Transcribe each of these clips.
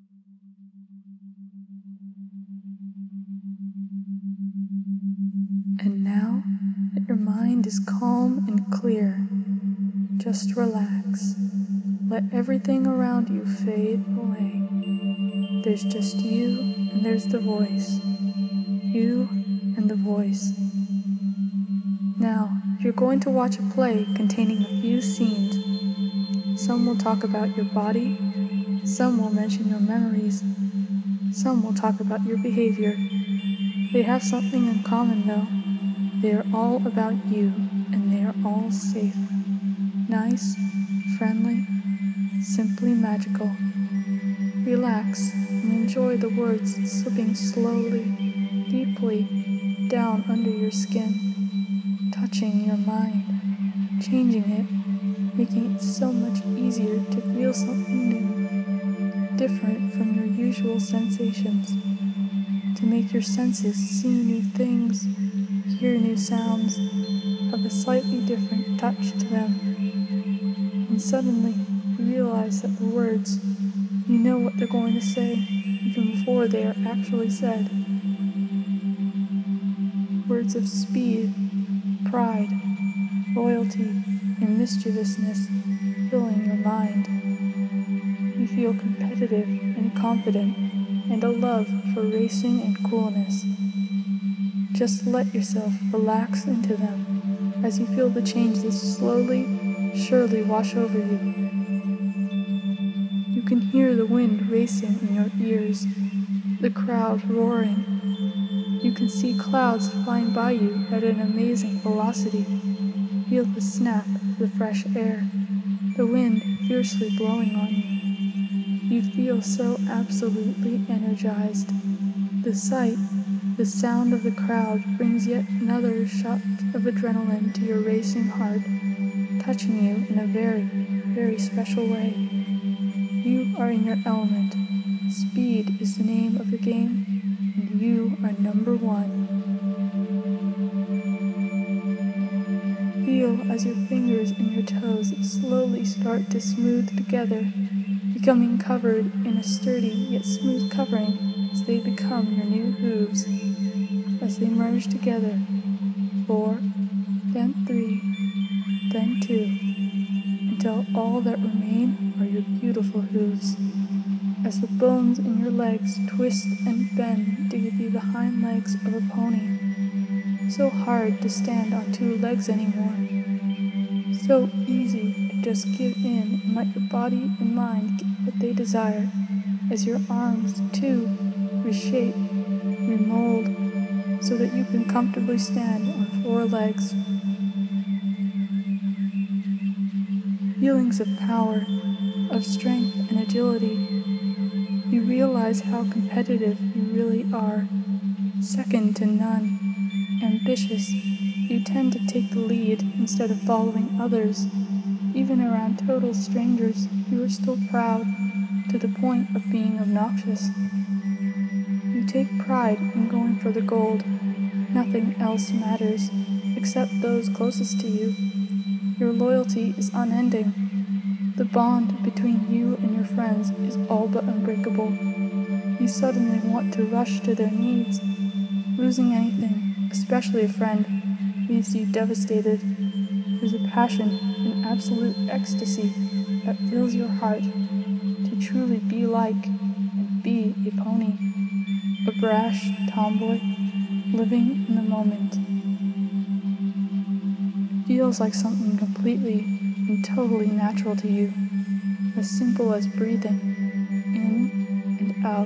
And now that your mind is calm and clear, just relax. Let everything around you fade away. There's just you and there's the voice. You and the voice. Now, you're going to watch a play containing a few scenes. Some will talk about your body, some will mention your memories, some will talk about your behavior. They have something in common though. They are all about you, and they are all safe. Nice, friendly, simply magical. Relax and enjoy the words slipping slowly, deeply down under your skin, touching your mind, changing it, making it so much easier to feel something new, different from your usual sensations, to make your senses see new things, hear new sounds, have a slightly different touch to them. And suddenly, you realize that the words, you know what they're going to say, even before they are actually said. Words of speed, pride, loyalty, and mischievousness filling your mind. You feel competitive and confident, and a love for racing and coolness. Just let yourself relax into them as you feel the changes slowly, surely wash over you. You can hear the wind racing in your ears, the crowd roaring. You can see clouds flying by you at an amazing velocity. Feel the snap of the fresh air, the wind fiercely blowing on you. You feel so absolutely energized. The sight, the sound of the crowd brings yet another shot of adrenaline to your racing heart, touching you in a very, very special way. You are in your element. Speed is the name of the game, and you are number one. Feel as your fingers and your toes slowly start to smooth together, becoming covered in a sturdy yet smooth covering as they become your new hooves. As they merge together, 4, then 3, then 2, until all that remain are your beautiful hooves. As the bones in your legs twist and bend to give you the hind legs of a pony. So hard to stand on 2 legs anymore. So easy to just give in and let your body and mind get what they desire, as your arms, too, reshape, remold, so that you can comfortably stand on 4 legs. Feelings of power, of strength and agility. You realize how competitive you really are, second to none, ambitious. You tend to take the lead instead of following others. Even around total strangers, you are still proud, to the point of being obnoxious. You take pride in going for the gold. Nothing else matters, except those closest to you. Your loyalty is unending. The bond between you and your friends is all but unbreakable. You suddenly want to rush to their needs. Losing anything, especially a friend, leaves you devastated. There's a passion, an absolute ecstasy that fills your heart to truly be like and be a pony, a brash tomboy, living in the moment. It feels like something completely and totally natural to you, as simple as breathing in and out.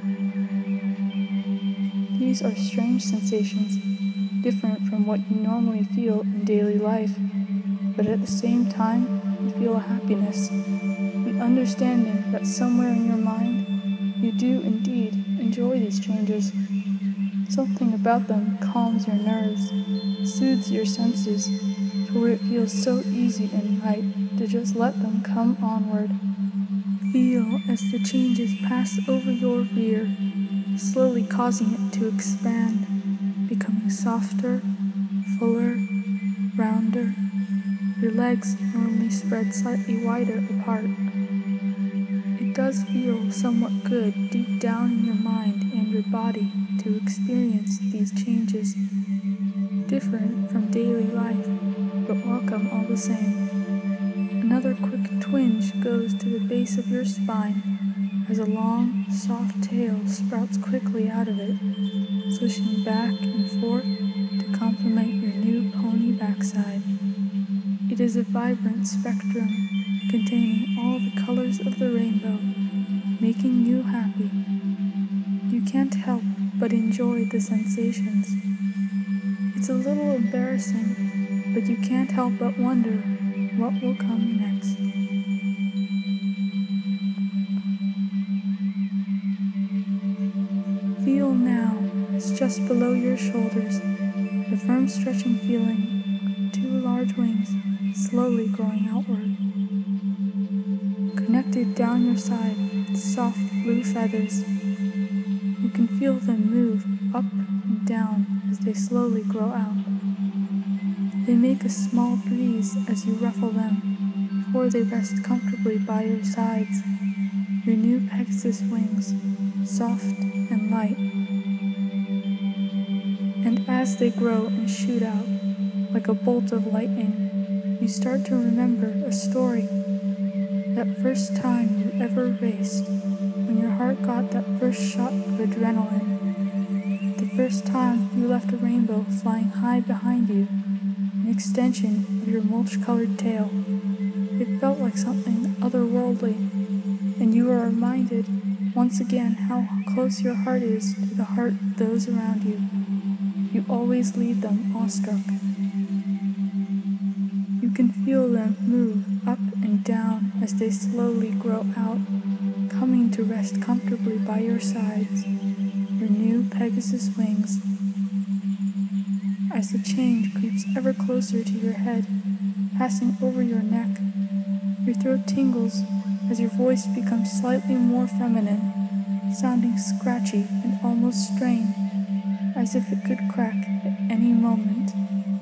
These are strange sensations, different from what you normally feel in daily life, but at the same time, you feel a happiness, an understanding that somewhere in your mind, you do indeed enjoy these changes. Something about them calms your nerves, soothes your senses, to where it feels so easy and right to just let them come onward. Feel as the changes pass over your rear, slowly causing it to expand, becoming softer, fuller, rounder. Your legs normally spread slightly wider apart. It it does feel somewhat good deep down in your mind and your body to experience these changes, different from daily life, but welcome all the same. Another quick twinge goes to the base of your spine as a long, soft tail sprouts quickly out of it, swishing back and forth to complement your new pony backside. It is a vibrant spectrum containing all the colors of the rainbow, making you happy. You can't help but enjoy the sensations. It's a little embarrassing, but you can't help but wonder what will come next. Feel now, as just below your shoulders, the firm stretching feeling of 2 large wings slowly growing outward. Connected down your side with soft blue feathers, you can feel them move up and down as they slowly grow out. They make a small breeze as you ruffle them before they rest comfortably by your sides, your new Pegasus wings, soft and light. And as they grow and shoot out like a bolt of lightning, you start to remember a story. That first time you ever raced, when your heart got that first shot of adrenaline. The first time you left a rainbow flying high behind you, an extension of your mulch-colored tail. It felt like something otherworldly, and you are reminded once again how close your heart is to the heart of those around you. You always leave them awestruck. You can feel them move up and down as they slowly grow out, coming to rest comfortably by your sides, your new Pegasus wings. As the change creeps ever closer to your head, passing over your neck, your throat tingles as your voice becomes slightly more feminine, sounding scratchy and almost strained, as if it could crack at any moment.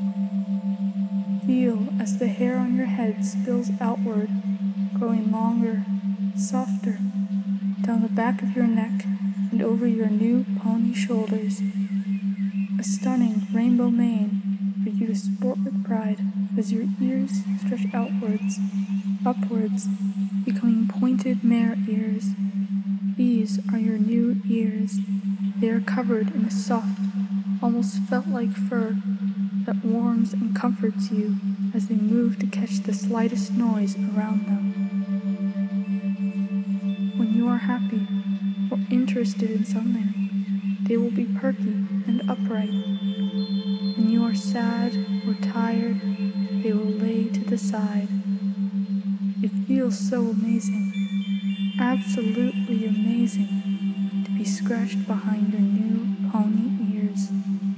Feel as the hair on your head spills outward, growing longer, softer, down the back of your neck and over your new pony shoulders. A stunning rainbow mane for you to sport with pride as your ears stretch outwards, upwards, becoming pointed mare ears. These are your new ears. They are covered in a soft, almost felt-like fur that warms and comforts you as they move to catch the slightest noise around them. When you are happy or interested in something, they will be perky and upright. When you are sad or tired, they will lay to the side. It feels so amazing, absolutely amazing, to be scratched behind your new pony ears.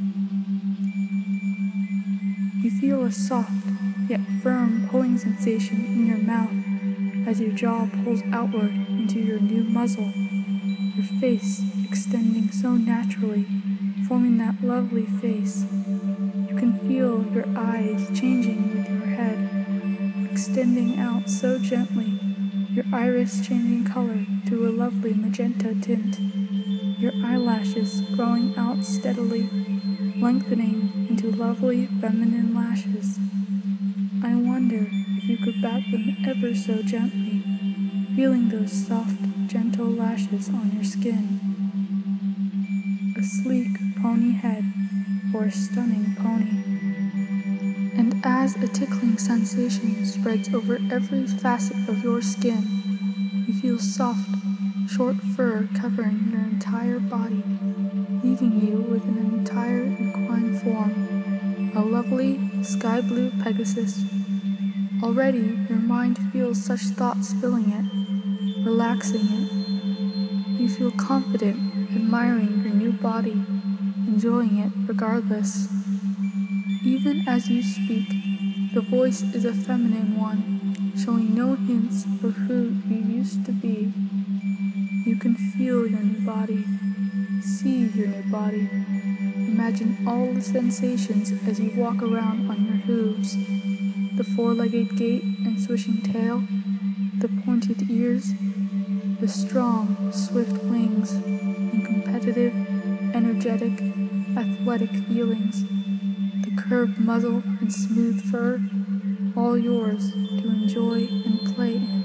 You feel a soft, yet firm pulling sensation in your mouth as your jaw pulls outward into your new muzzle, your face extending so naturally, forming that lovely face. You can feel your eyes changing with your head, extending out so gently, your iris changing color to a lovely magenta tint, your eyelashes growing out steadily, lengthening into lovely feminine lashes. I wonder if you could bat them ever so gently, feeling those soft, gentle lashes on your skin. A sleek pony head for a stunning pony. And as a tickling sensation spreads over every facet of your skin, you feel soft, short fur covering your entire body, leaving you with an entire equine form, a lovely sky blue Pegasus. Already your mind feels such thoughts filling it, relaxing it. You feel confident, admiring your new body, enjoying it regardless. Even as you speak, the voice is a feminine one, showing no hints of who you used to be. You can feel your new body, see your new body, imagine all the sensations as you walk around on your hooves, the four-legged gait and swishing tail, the pointed ears, the strong, swift wings, and competitive, energetic, athletic feelings, the curved muzzle and smooth fur, all yours to enjoy and play in.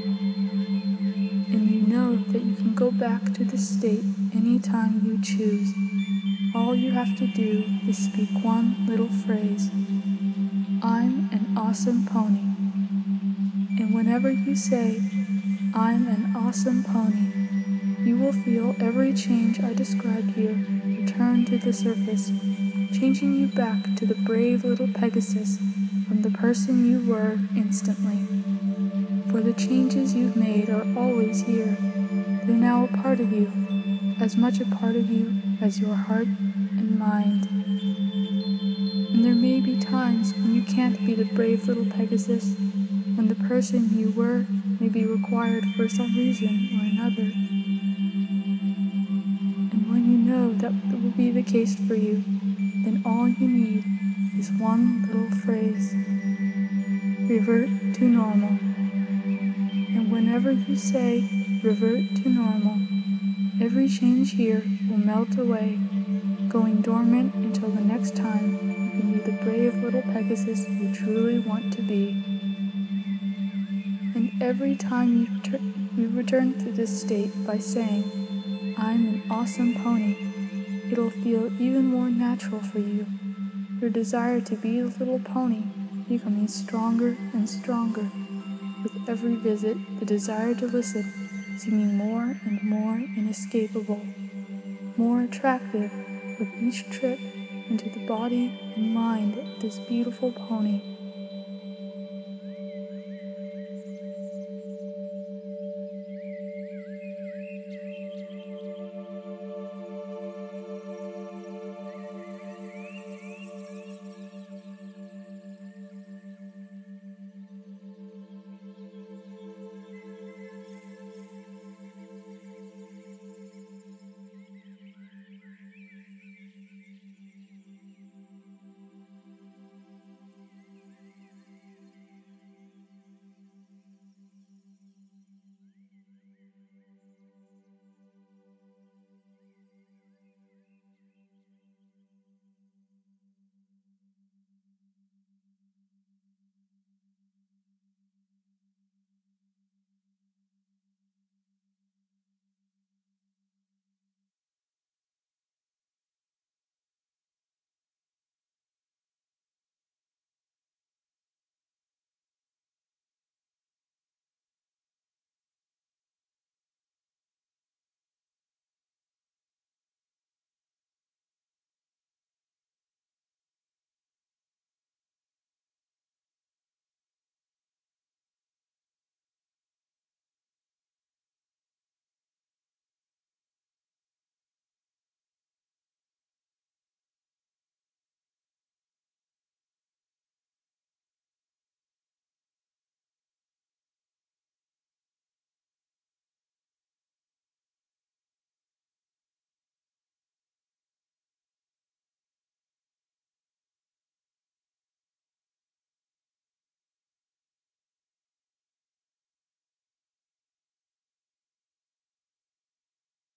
And you know that you can go back to this state anytime you choose. All you have to do is speak one little phrase, "I'm an awesome pony." And whenever you say, "I'm an awesome pony," you will feel every change I described here return to the surface, changing you back to the brave little Pegasus from the person you were instantly. For the changes you've made are always here. They're now a part of you, as much a part of you as your heart and mind. And there may be times when you can't be the brave little Pegasus, when the person you were may be required for some reason or another. And when you know that will be the case for you, then all you need is one little phrase, revert to normal. And whenever you say, revert to normal, every change here will melt away, going dormant until the next time you can be the brave little Pegasus you truly want to be. And every time you return to this state by saying, "I'm an awesome pony," it'll feel even more natural for you, your desire to be the little pony becoming stronger and stronger. With every visit, the desire to listen seeming more and more inescapable, more attractive with each trip into the body and mind of this beautiful pony.